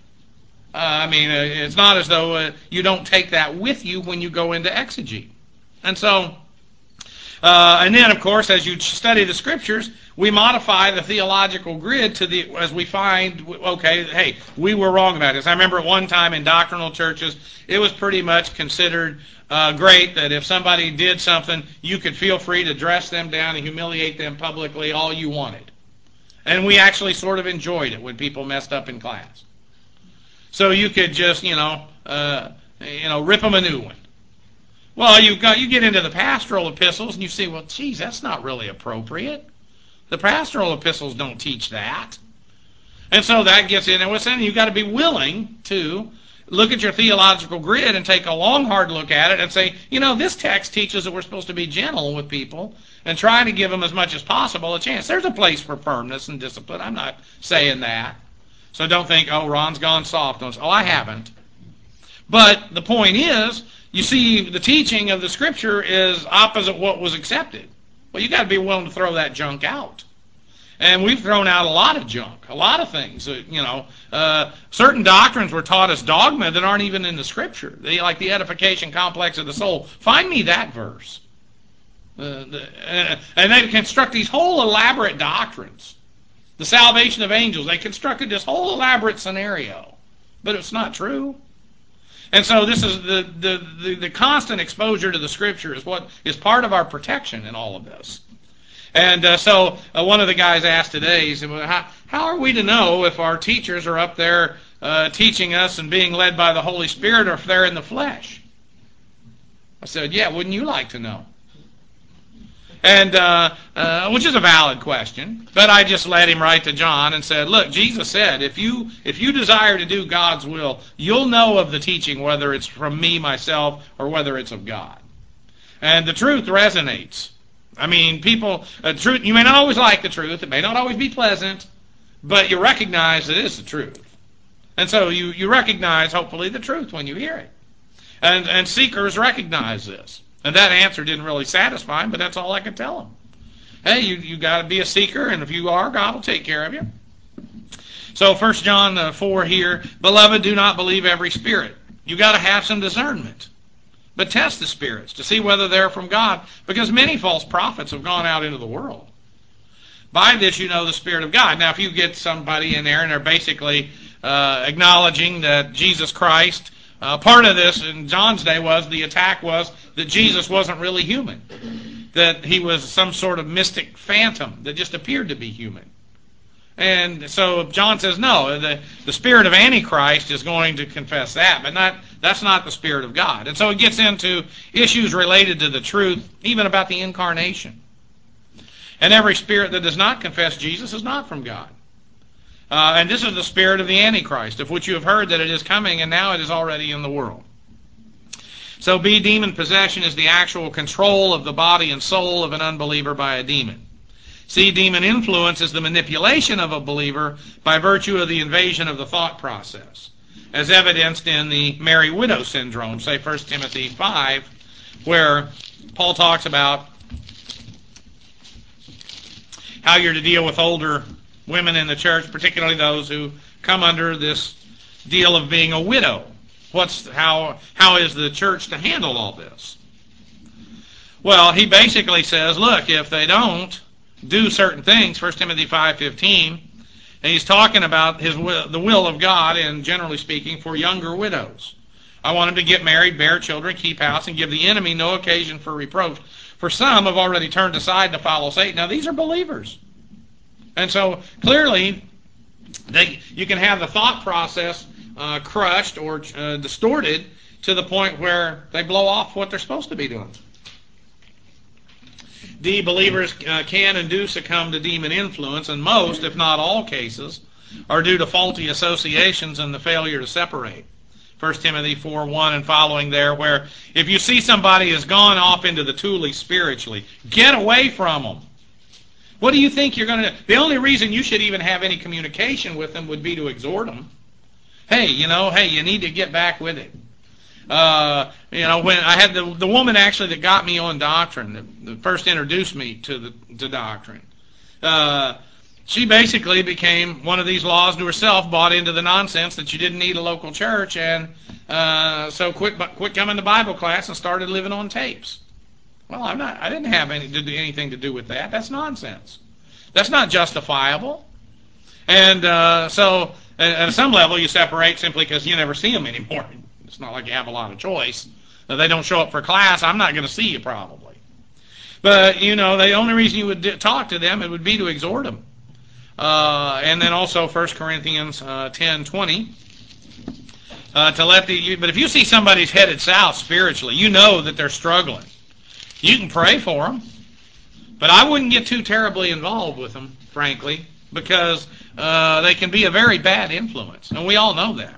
S1: It's not as though you don't take that with you when you go into exegete. And so, and then, of course, as you study the Scriptures, we modify the theological grid as we find, okay, hey, we were wrong about this. I remember at one time in doctrinal churches, it was pretty much considered great that if somebody did something, you could feel free to dress them down and humiliate them publicly all you wanted. And we actually sort of enjoyed it when people messed up in class. So you could just, rip them a new one. Well, you get into the pastoral epistles and you see, well, geez, that's not really appropriate. The pastoral epistles don't teach that. And so that gets in. And what's saying, you've got to be willing to look at your theological grid and take a long, hard look at it and say, this text teaches that we're supposed to be gentle with people and try to give them as much as possible a chance. There's a place for firmness and discipline. I'm not saying that. So don't think, oh, Ron's gone soft. Oh, I haven't. But the point is, you see, the teaching of the Scripture is opposite what was accepted. Well, you've got to be willing to throw that junk out. And we've thrown out a lot of junk, a lot of things. Certain doctrines were taught as dogma that aren't even in the Scripture. Like the edification complex of the soul. Find me that verse. And they construct these whole elaborate doctrines. The salvation of angels. They constructed this whole elaborate scenario. But it's not true. And so this is the constant exposure to the Scripture is what is part of our protection in all of this. And so one of the guys asked today, he said, well, how are we to know if our teachers are up there teaching us and being led by the Holy Spirit or if they're in the flesh? I said, yeah, wouldn't you like to know? And which is a valid question, but I just led him right to John and said, look, Jesus said, if you desire to do God's will, you'll know of the teaching, whether it's from me, myself, or whether it's of God. And the truth resonates. Truth, you may not always like the truth, it may not always be pleasant, but you recognize it is the truth. And so you recognize, hopefully, the truth when you hear it. And seekers recognize this. And that answer didn't really satisfy him, but that's all I could tell him. Hey, you got to be a seeker, and if you are, God will take care of you. So 1 John 4 here, beloved, do not believe every spirit. You got to have some discernment. But test the spirits to see whether they're from God, because many false prophets have gone out into the world. By this you know the Spirit of God. Now, if you get somebody in there and they're basically acknowledging that Jesus Christ, part of this in John's day the attack was that Jesus wasn't really human, that he was some sort of mystic phantom that just appeared to be human. And so John says, no, the spirit of Antichrist is going to confess that, but that's not the Spirit of God. And so it gets into issues related to the truth, even about the incarnation. And every spirit that does not confess Jesus is not from God. And this is the spirit of the Antichrist, of which you have heard that it is coming, and now it is already in the world. So demon possession is the actual control of the body and soul of an unbeliever by a demon. Demon influence is the manipulation of a believer by virtue of the invasion of the thought process, as evidenced in the Mary Widow syndrome, say 1 Timothy 5, where Paul talks about how you're to deal with older women in the church, particularly those who come under this deal of being a widow. How is the church to handle all this? Well, he basically says, look, if they don't do certain things, 1 Timothy 5:15, and he's talking about the will of God, and generally speaking, for younger widows. I want them to get married, bear children, keep house, and give the enemy no occasion for reproach. For some have already turned aside to follow Satan. Now, these are believers. And so, clearly, you can have the thought process crushed or distorted to the point where they blow off what they're supposed to be doing. D, believers can and do succumb to demon influence, and most, if not all cases, are due to faulty associations and the failure to separate. 1 Timothy 4:1 and following there, where if you see somebody has gone off into the tule spiritually, get away from them. What do you think you're going to do? The only reason you should even have any communication with them would be to exhort them. Hey, you need to get back with it. When I had the woman actually that got me on doctrine, that first introduced me to doctrine, she basically became one of these laws to herself, bought into the nonsense that you didn't need a local church, and so quit coming to Bible class and started living on tapes. Well, I didn't have anything to do with that. That's nonsense. That's not justifiable. And so at some level you separate simply because you never see them anymore. It's not like you have a lot of choice. If they don't show up for class, I'm not going to see you probably. But, the only reason you would talk to them, it would be to exhort them. And then also 1 Corinthians 10:20. But if you see somebody's headed south spiritually, you know that they're struggling. You can pray for them. But I wouldn't get too terribly involved with them, frankly, because they can be a very bad influence. And we all know that.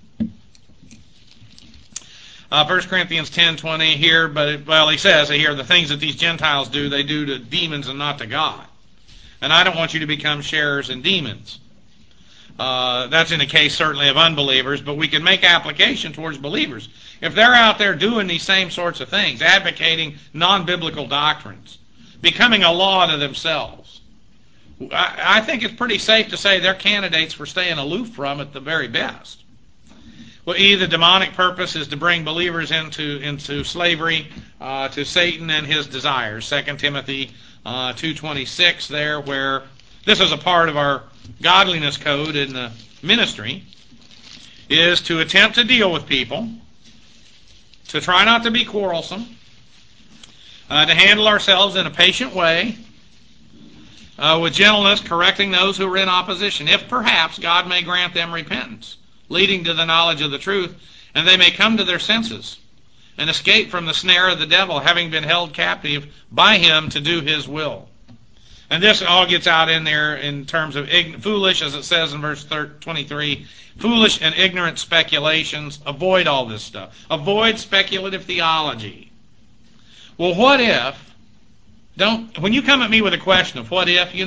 S1: 1 Corinthians 10:20 here, he says here, the things that these Gentiles do, they do to demons and not to God. And I don't want you to become sharers in demons. That's in the case certainly of unbelievers, but we can make application towards believers. If they're out there doing these same sorts of things, advocating non-biblical doctrines, becoming a law to themselves, I think it's pretty safe to say they're candidates for staying aloof from at the very best. Well, the demonic purpose is to bring believers into slavery to Satan and his desires. 2 Timothy 2:26 there, where this is a part of our godliness code in the ministry, is to attempt to deal with people, to try not to be quarrelsome, to handle ourselves in a patient way, with gentleness, correcting those who are in opposition, if perhaps God may grant them repentance, leading to the knowledge of the truth, and they may come to their senses and escape from the snare of the devil, having been held captive by him to do his will. And this all gets out in there in terms of foolish, as it says in verse 23, foolish and ignorant speculations. Avoid all this stuff. Avoid speculative theology. Well, what if? When you come at me with a question of what if,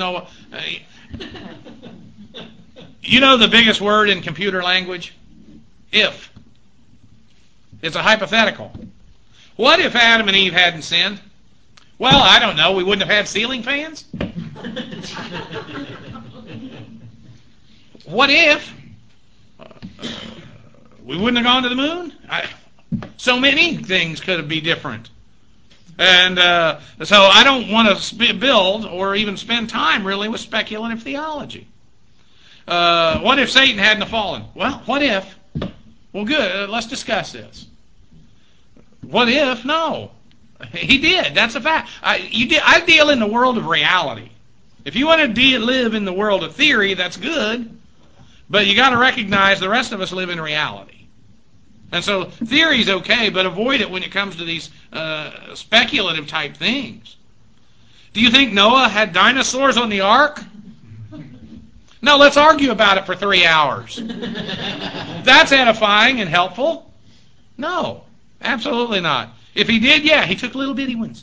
S1: the biggest word in computer language? If. It's a hypothetical. What if Adam and Eve hadn't sinned? Well, I don't know. We wouldn't have had ceiling fans? What if we wouldn't have gone to the moon? So many things could be different. And so I don't want to build or even spend time really with speculative theology. What if Satan hadn't fallen? Well, what if? Well, good. Let's discuss this. What if? No. He did. That's a fact. I deal in the world of reality. If you want to live in the world of theory, that's good. But you got to recognize the rest of us live in reality. And so theory is okay, but avoid it when it comes to these speculative type things. Do you think Noah had dinosaurs on the ark? No, let's argue about it for 3 hours. That's edifying and helpful? No, absolutely not. If he did, yeah, he took little bitty ones.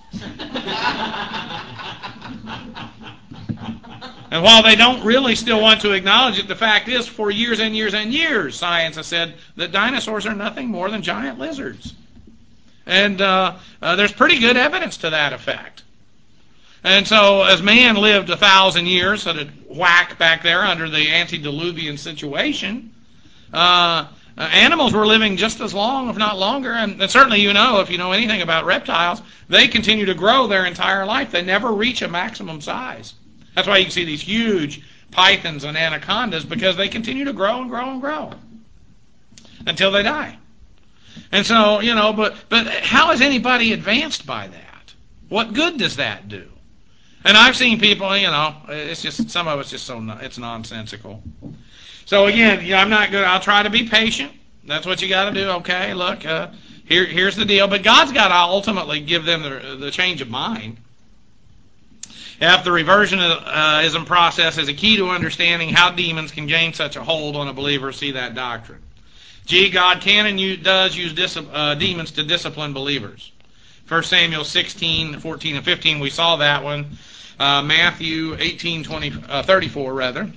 S1: And while they don't really still want to acknowledge it, the fact is, for years and years and years, science has said that dinosaurs are nothing more than giant lizards. And there's pretty good evidence to that effect. And so as man lived 1,000 years at a whack back there under the antediluvian situation, animals were living just as long, if not longer. And certainly if you know anything about reptiles, they continue to grow their entire life. They never reach a maximum size. That's why you can see these huge pythons and anacondas, because they continue to grow and grow and grow until they die. And so, but how is anybody advanced by that? What good does that do? And I've seen people, it's just, some of it's just it's nonsensical. So again, I'm not good. I'll try to be patient. That's what you got to do. Okay, look, here's the deal. But God's got to ultimately give them the change of mind. If the reversionism process is a key to understanding how demons can gain such a hold on a believer, see that doctrine. God can and does use demons to discipline believers. 1 Samuel 16, 14, and 15, we saw that one. Matthew 18, 34, rather.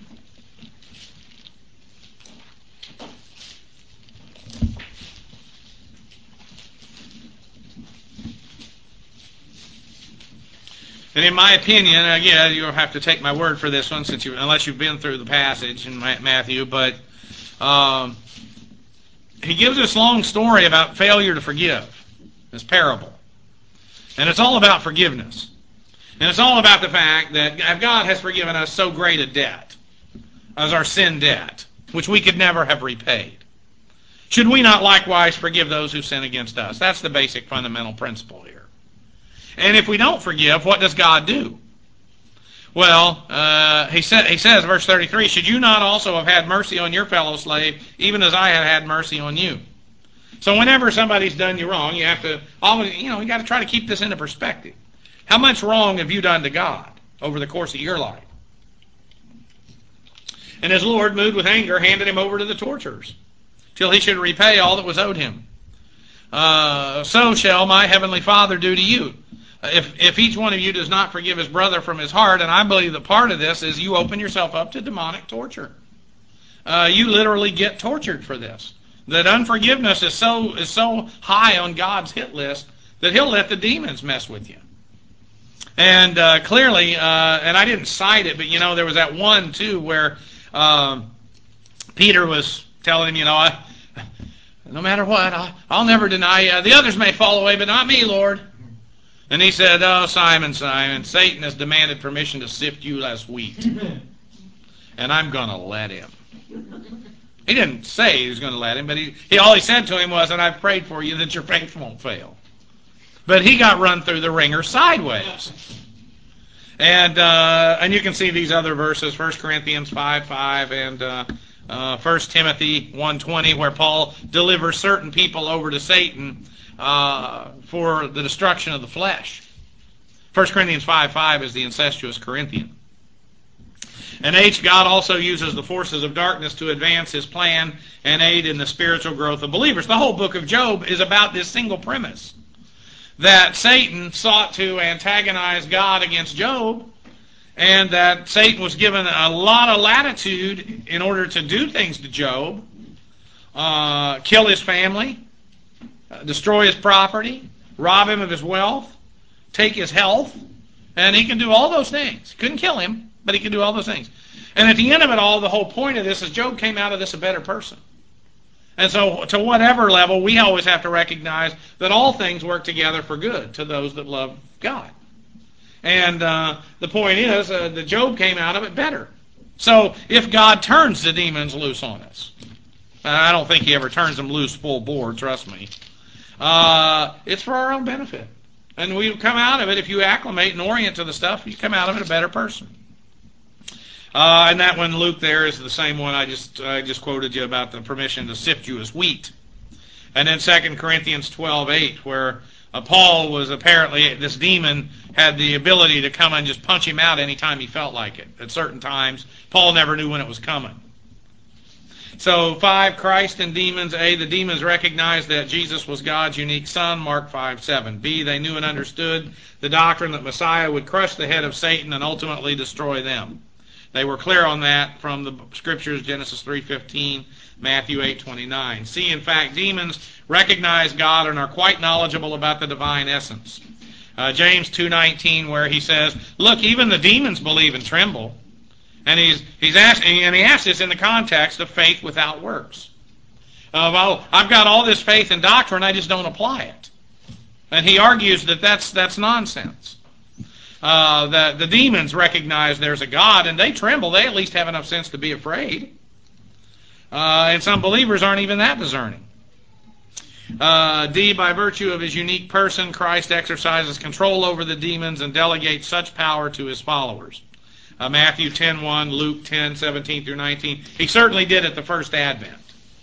S1: And in my opinion, again, you'll have to take my word for this one, unless you've been through the passage in Matthew, but he gives this long story about failure to forgive, this parable. And it's all about forgiveness. And it's all about the fact that God has forgiven us so great a debt as our sin debt, which we could never have repaid. Should we not likewise forgive those who sin against us? That's the basic fundamental principle here. And if we don't forgive, what does God do? Well, he says, verse 33, should you not also have had mercy on your fellow slave, even as I had mercy on you? So whenever somebody's done you wrong, you have to always, you got to try to keep this into perspective. How much wrong have you done to God over the course of your life? And his Lord, moved with anger, handed him over to the torturers, till he should repay all that was owed him. So shall my heavenly Father do to you. If each one of you does not forgive his brother from his heart, and I believe that part of this is you open yourself up to demonic torture. You literally get tortured for this. That unforgiveness is so high on God's hit list that he'll let the demons mess with you. And clearly, and I didn't cite it, but there was that one too where Peter was telling him, no matter what, I'll never deny you. The others may fall away, but not me, Lord. And he said, oh, Simon, Simon, Satan has demanded permission to sift you as wheat. And I'm going to let him. He didn't say he was going to let him, but all he said to him was, and I've prayed for you that your faith won't fail. But he got run through the ringer sideways. And you can see these other verses, 1 Corinthians 5:5 and 1 Timothy 1:20, where Paul delivers certain people over to Satan for the destruction of the flesh. 1 Corinthians 5:5 is the incestuous Corinthian. And God also uses the forces of darkness to advance his plan and aid in the spiritual growth of believers. The whole book of Job is about this single premise, that Satan sought to antagonize God against Job, and that Satan was given a lot of latitude in order to do things to Job, kill his family, destroy his property, rob him of his wealth, take his health, and he can do all those things. Couldn't kill him, but he can do all those things. And at the end of it all, the whole point of this is Job came out of this a better person. And so to whatever level, we always have to recognize that all things work together for good to those that love God. And the point is that Job came out of it better. So if God turns the demons loose on us, I don't think he ever turns them loose full bore, trust me. It's for our own benefit. And we come out of it, if you acclimate and orient to the stuff, you come out of it a better person. And that one, Luke, there is the same one I just quoted you about the permission to sift you as wheat. And then 2 Corinthians 12:8, where Paul was apparently, this demon had the ability to come and just punch him out anytime he felt like it. At certain times, Paul never knew when it was coming. So 5, Christ and demons. A, the demons recognized that Jesus was God's unique Son, Mark 5:7. B, they knew and understood the doctrine that Messiah would crush the head of Satan and ultimately destroy them. They were clear on that from the Scriptures, Genesis 3:15, Matthew 8:29. C, in fact, demons recognize God and are quite knowledgeable about the divine essence. James 2:19, where he says, look, even the demons believe and tremble. And he asks this in the context of faith without works. Well, I've got all this faith and doctrine, I just don't apply it. And he argues that that's nonsense. The demons recognize there's a God, and they tremble. They at least have enough sense to be afraid. And some believers aren't even that discerning. D, by virtue of his unique person, Christ exercises control over the demons and delegates such power to his followers. Matthew 10:1, Luke 10:17 through 19. He certainly did at the first advent.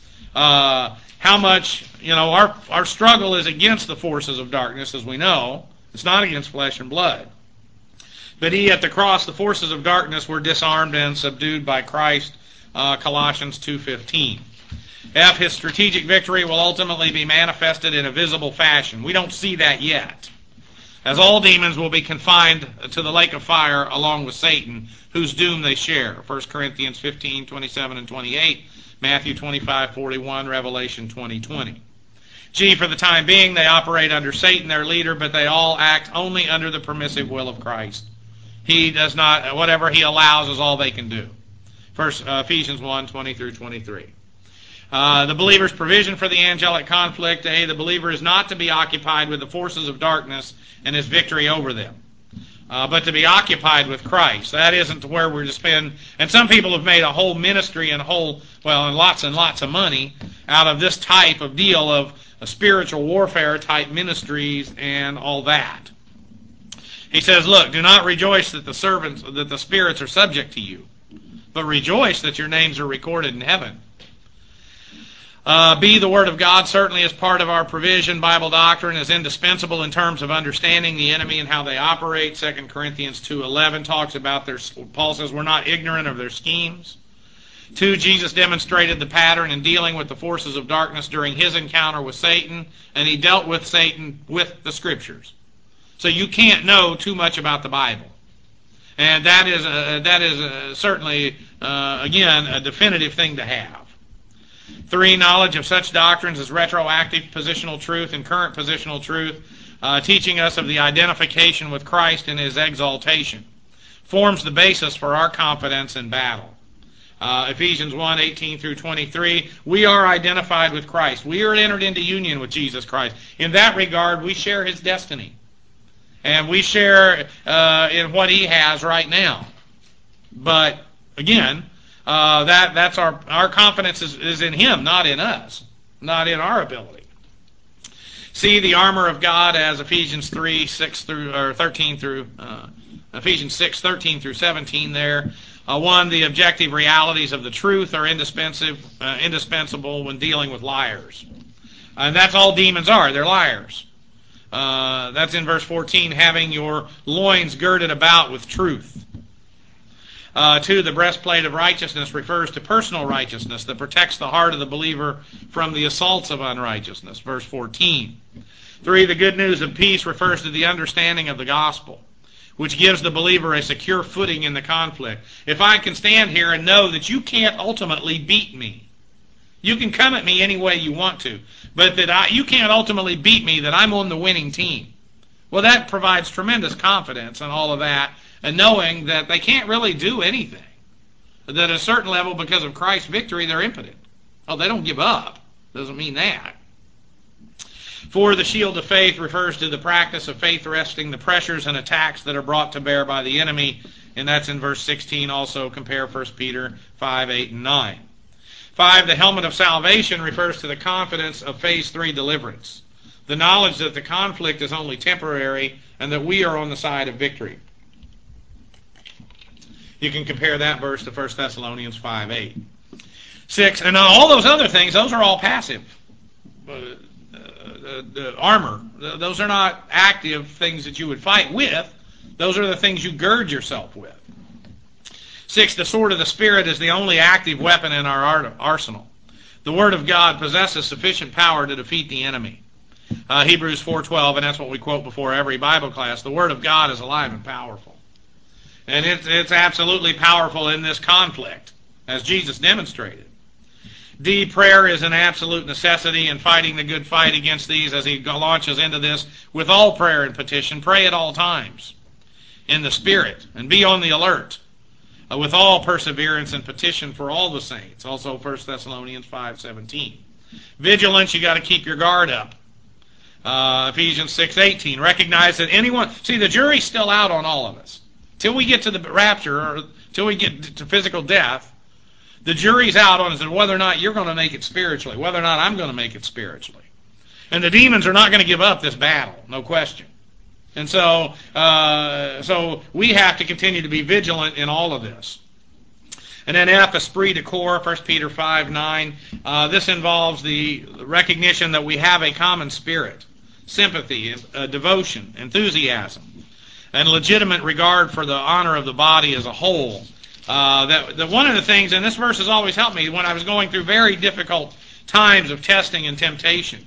S1: How much, our struggle is against the forces of darkness, as we know. It's not against flesh and blood. But he, at the cross, the forces of darkness were disarmed and subdued by Christ, Colossians 2:15. F, his strategic victory will ultimately be manifested in a visible fashion. We don't see that yet, as all demons will be confined to the lake of fire along with Satan, whose doom they share. 1 Corinthians 15:27 and 28, Matthew 25:41, Revelation 20:20. G, for the time being, they operate under Satan, their leader, but they all act only under the permissive will of Christ. He does not, whatever he allows is all they can do. Ephesians 1:20 through 23. The believer's provision for the angelic conflict. A, the believer is not to be occupied with the forces of darkness and his victory over them, but to be occupied with Christ. That isn't where we're to spend. And some people have made a whole ministry and lots of money out of this type of deal of spiritual warfare type ministries and all that. He says, look, do not rejoice that the spirits are subject to you, but rejoice that your names are recorded in heaven. B, the Word of God certainly is part of our provision. Bible doctrine is indispensable in terms of understanding the enemy and how they operate. 2 Corinthians 2:11 talks about Paul says we're not ignorant of their schemes. 2, Jesus demonstrated the pattern in dealing with the forces of darkness during his encounter with Satan, and he dealt with Satan with the Scriptures. So you can't know too much about the Bible. And that is certainly, again, a definitive thing to have. 3, knowledge of such doctrines as retroactive positional truth and current positional truth, teaching us of the identification with Christ in his exaltation, forms the basis for our confidence in battle. Ephesians 1:18 through 23, we are identified with Christ. We are entered into union with Jesus Christ. In that regard, we share his destiny. And we share in what he has right now. But, again, that's our confidence is in him, not in us, not in our ability. See the armor of God as Ephesians 13 through 17 there. 1, the objective realities of the truth are indispensable when dealing with liars. And that's all demons are. They're liars. That's in verse 14, having your loins girded about with truth. 2, the breastplate of righteousness refers to personal righteousness that protects the heart of the believer from the assaults of unrighteousness. Verse 14. 3, the good news of peace refers to the understanding of the gospel, which gives the believer a secure footing in the conflict. If I can stand here and know that you can't ultimately beat me, you can come at me any way you want to, but that you can't ultimately beat me, that I'm on the winning team. Well, that provides tremendous confidence and all of that, and knowing that they can't really do anything. That at a certain level, because of Christ's victory, they're impotent. Oh, they don't give up. Doesn't mean that. 4, the shield of faith refers to the practice of faith wresting the pressures and attacks that are brought to bear by the enemy, and that's in verse 16 also. Compare 1 Peter 5:8 and 9. 5, the helmet of salvation refers to the confidence of phase 3 deliverance, the knowledge that the conflict is only temporary and that we are on the side of victory. You can compare that verse to 1 Thessalonians 5:8. 6, and all those other things, those are all passive. The armor, those are not active things that you would fight with. Those are the things you gird yourself with. 6, the sword of the Spirit is the only active weapon in our arsenal. The Word of God possesses sufficient power to defeat the enemy. Hebrews 4:12, and that's what we quote before every Bible class. The Word of God is alive and powerful. And it's absolutely powerful in this conflict, as Jesus demonstrated. D, prayer is an absolute necessity in fighting the good fight against these as he launches into this. With all prayer and petition, pray at all times in the Spirit, and be on the alert with all perseverance and petition for all the saints. Also 1 Thessalonians 5:17. Vigilance, you got to keep your guard up. Ephesians 6:18. Recognize that anyone, see, the jury's still out on all of us. Till we get to the rapture, or till we get to physical death, the jury's out on us and whether or not you're going to make it spiritually, whether or not I'm going to make it spiritually. And the demons are not going to give up this battle, no question. And so we have to continue to be vigilant in all of this. And then F, esprit de corps, 1 Peter 5:9. This involves the recognition that we have a common spirit, sympathy, devotion, enthusiasm, and legitimate regard for the honor of the body as a whole. That one of the things, and this verse has always helped me when I was going through very difficult times of testing and temptation,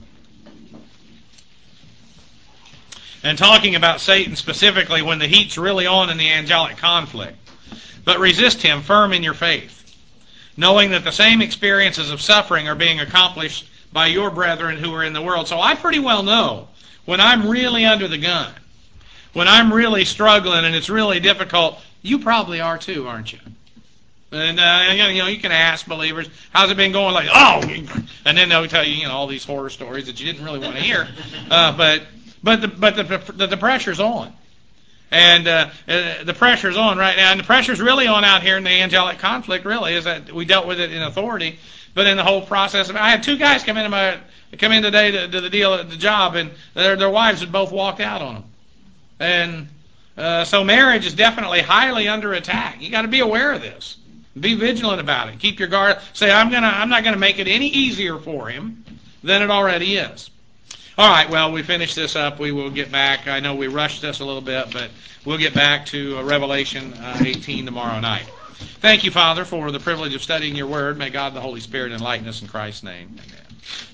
S1: and talking about Satan specifically when the heat's really on in the angelic conflict. But resist him firm in your faith, knowing that the same experiences of suffering are being accomplished by your brethren who are in the world. So I pretty well know when I'm really under the gun, when I'm really struggling and it's really difficult. You probably are too, aren't you? And you can ask believers, how's it been going? Like, oh, and then they'll tell you, all these horror stories that you didn't really want to hear. But the pressure's on. And the pressure's on right now. And the pressure's really on out here in the angelic conflict, really, is that we dealt with it in authority. But in the whole process, I had two guys come in today to the deal at the job, and their wives had both walked out on them. And so marriage is definitely highly under attack. You got to be aware of this. Be vigilant about it. Keep your guard. Say, I'm not gonna make it any easier for him than it already is. All right, well, we finish this up. We will get back. I know we rushed this a little bit, but we'll get back to Revelation 18 tomorrow night. Thank you, Father, for the privilege of studying your word. May God the Holy Spirit enlighten us in Christ's name. Amen.